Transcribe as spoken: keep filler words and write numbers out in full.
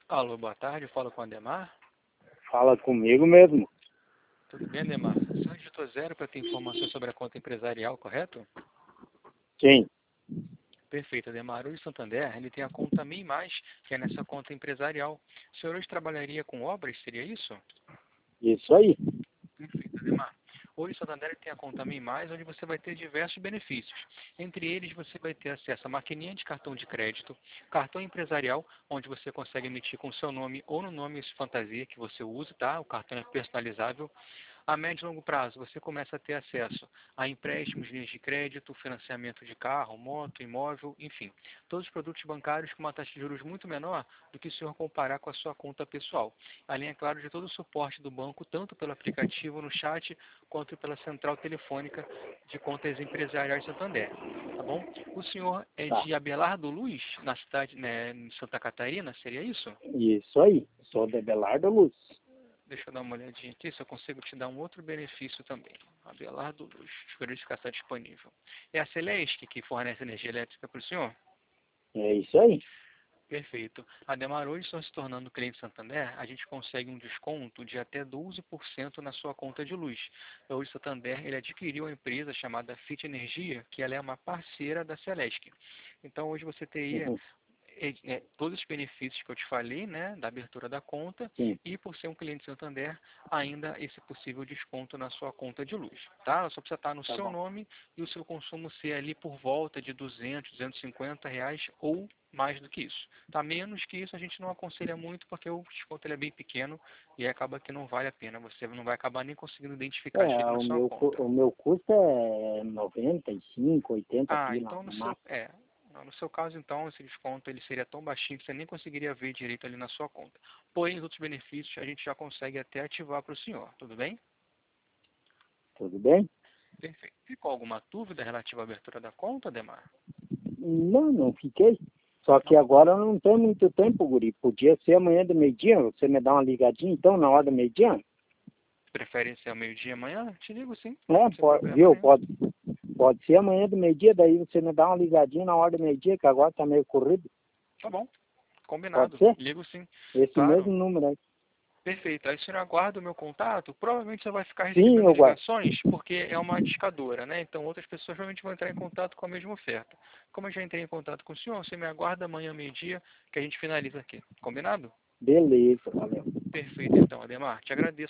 Alô, boa tarde, falo com o Ademar. Fala comigo mesmo. Tudo bem, Ademar? Só digitou zero para ter informações sobre a conta empresarial, correto? Sim, Perfeito, Ademar. Hoje o Santander, ele tem a conta MEI Mais, que é nessa conta empresarial. O senhor hoje trabalharia com obras, seria isso? isso aí. Perfeito, Ademar. Hoje o Santander tem a conta MEI Mais, onde você vai ter diversos benefícios. Entre eles, você vai ter acesso a maquininha de cartão de crédito, cartão empresarial, onde você consegue emitir com o seu nome ou no nome fantasia que você usa, tá? O cartão é personalizável. A médio e longo prazo, você começa a ter acesso a empréstimos, linhas de crédito, financiamento de carro, moto, imóvel, enfim, todos os produtos bancários com uma taxa de juros muito menor do que se o senhor comparar com a sua conta pessoal. Além, é claro, de todo o suporte do banco, tanto pelo aplicativo no chat, quanto pela central telefônica de contas empresariais Santander. Tá bom? O senhor é Tá. de Abelardo Luz, na cidade, né, em Santa Catarina, seria isso? Isso aí. Sou de Belardo Luz. Deixa eu dar uma olhadinha aqui, se eu consigo te dar um outro benefício também. Abelardo Luz, deixa eu verificar se está disponível. É a Celesc que fornece energia elétrica para o senhor? É isso aí. Perfeito. Ademar, hoje, só se tornando cliente Santander, a gente consegue um desconto de até doze por cento na sua conta de luz. Hoje, o Santander, ele adquiriu uma empresa chamada Fit Energia, que ela é uma parceira da Celesc. Então, hoje você teria Uhum. é, é, todos os benefícios que eu te falei, né, da abertura da conta, Sim. e por ser um cliente Santander, ainda esse possível desconto na sua conta de luz, tá? Só precisa estar no Tá seu bom. nome e o seu consumo ser ali por volta de duzentos, duzentos e cinquenta reais ou mais do que isso. Tá? Menos que isso a gente não aconselha muito porque o desconto ele é bem pequeno e acaba que não vale a pena. Você não vai acabar nem conseguindo identificar É, direito na o sua meu, cu- conta. o meu custo é noventa e cinco, oitenta Ah, pila então no no seu, máximo. é, no seu caso então esse desconto ele seria tão baixinho que você nem conseguiria ver direito ali na sua conta. Porém, os outros benefícios a gente já consegue até ativar para o senhor, tudo bem? Tudo bem? Perfeito. Ficou alguma dúvida relativa à abertura da conta, Ademar? Não, não fiquei. Só que Não? agora eu não tenho muito tempo, guri. Podia ser amanhã do meio-dia. Você me dá uma ligadinha, então, na hora do meio-dia? Prefere ser ao meio-dia amanhã? Te ligo sim, É, sem pode, problema viu? nenhum. Pode, pode ser amanhã do meio-dia, daí você me dá uma ligadinha na hora do meio-dia, que agora tá meio corrido. Tá bom, Pode combinado. ser? Ligo sim, Esse claro. mesmo número aí. Perfeito. Aí o senhor aguarda o meu contato. Provavelmente você vai ficar Sim, recebendo eu guardo. ligações porque é uma discadora, né? Então outras pessoas provavelmente vão entrar em contato com a mesma oferta. Como eu já entrei em contato com o senhor, você me aguarda amanhã meio-dia que a gente finaliza aqui. Combinado? Beleza, valeu. Perfeito então, Ademar. Te agradeço.